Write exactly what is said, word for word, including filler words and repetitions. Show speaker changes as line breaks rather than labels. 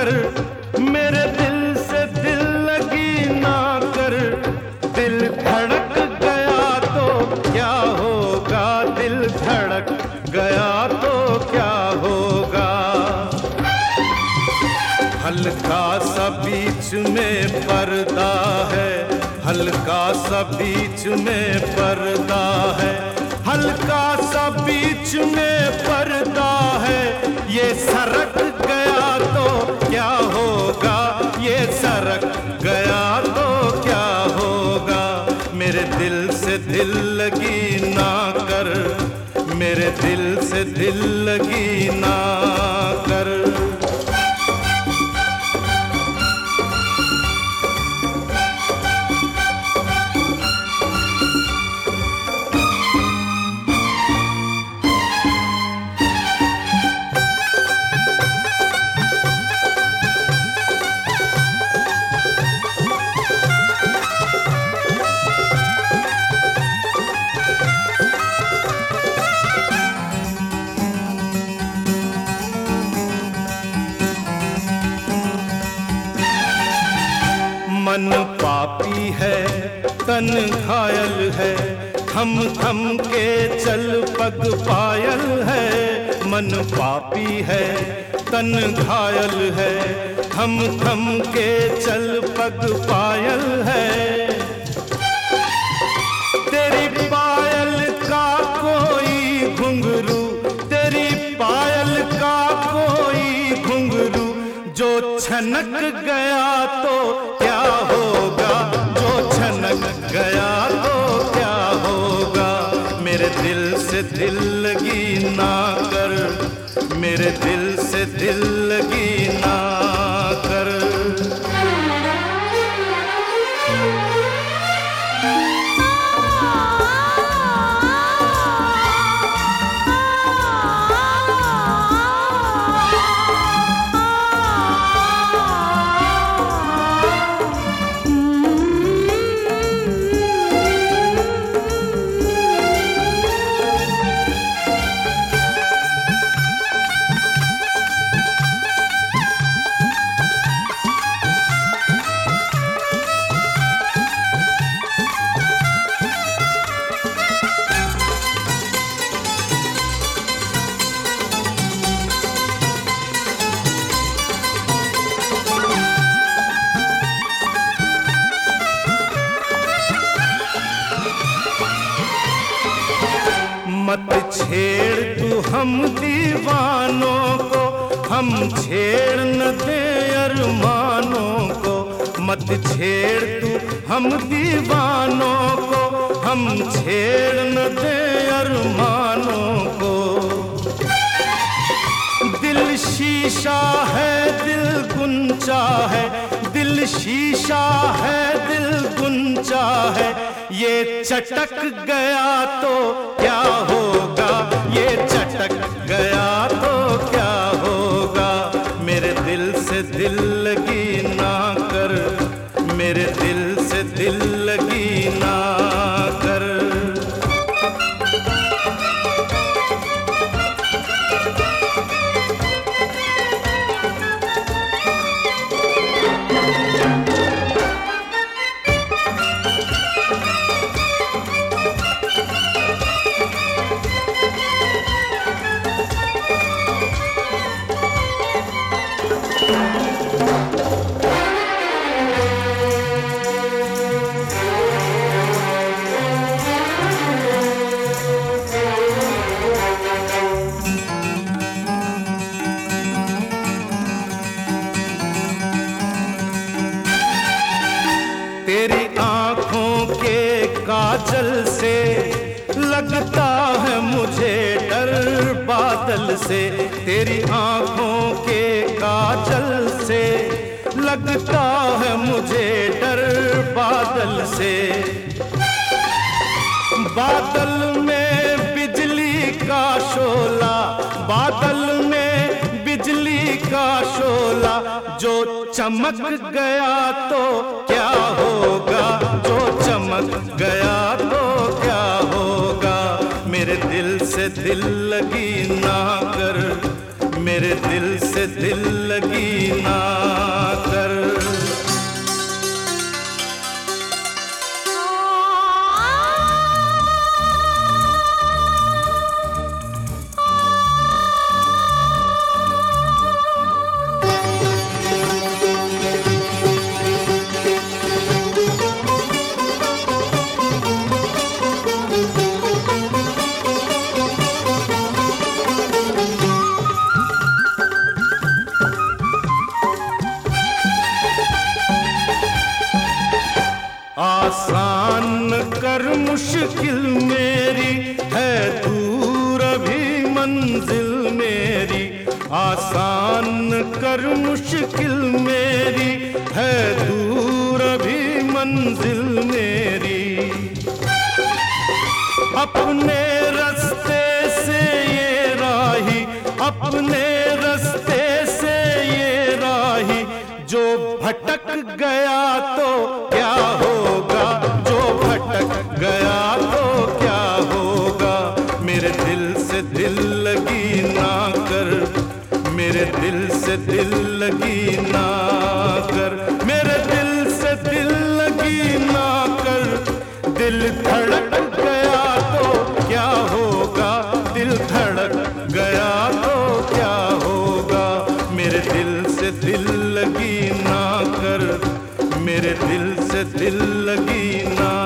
कर, मेरे दिल से दिल लगी ना कर। दिल धड़क गया तो क्या होगा, दिल धड़क गया तो क्या होगा। हल्का सा बीच में पर्दा है, हल्का सा बीच में पर्दा है, हल्का सा बीच में पर्दा है। ये सरक गया तो क्या होगा, ये सरक गया तो क्या होगा। मेरे दिल से दिल लगी ना कर, मेरे दिल से दिल लगी ना कर। मन पापी है तन घायल है, थम थम के चल पग पायल है। मन पापी है तन घायल है, थम थम के चल पग पायल है। तेरी पायल का कोई घुंघरू, तेरी पायल का कोई घुंघरू जो छनक गया तो क्या होगा, जो छनक गया तो क्या होगा। मेरे दिल से दिल लगी ना कर, मेरे दिल से दिल लगी ना कर। मत छेड़ तू हम दीवानों को, हम छेड़ न दे अरमानों को। मत छेड़ तू हम दीवानों को, हम छेड़ न दे अरमानों को। दिल शीशा है दिल गुंचा है, दिल शीशा है दिल गुंचा है। ये चटक गया तो क्या होगा, ये चटक गया तो क्या होगा। मेरे दिल से दिल लगी ना कर, मेरे दिल से दिल लगी ना कर। तेरी आंखों के काजल से लगता है मुझे डर बादल से। तेरी आंखों के काजल से लगता है मुझे डर बादल से। बादल में बिजली का शोला, बादल में बिजली का शोला जो चमक गया तो क्या होगा, जो चमक गया तो क्या होगा। मेरे दिल से दिल लगी ना कर, मेरे दिल से दिल लगी ना कर। आसान कर मुश्किल मेरी है दूर अभी मंजिल मेरी, आसान कर मुश्किल मेरी है दूर अभी मंजिल मेरी। अपने रास्ते से ये राही, अपने रास्ते से ये राही, जो भटक गया तो क्या होगा, जो भटक गया तो क्या होगा। मेरे दिल से दिल लगी ना कर, मेरे दिल से दिल लगी ना कर, मेरे दिल से दिल लगी ना कर। दिल धड़क गया तो क्या होगा, दिल धड़क गया तो क्या होगा। मेरे दिल से दिल लगी ना कर, मेरे दिल से दिल लगी ना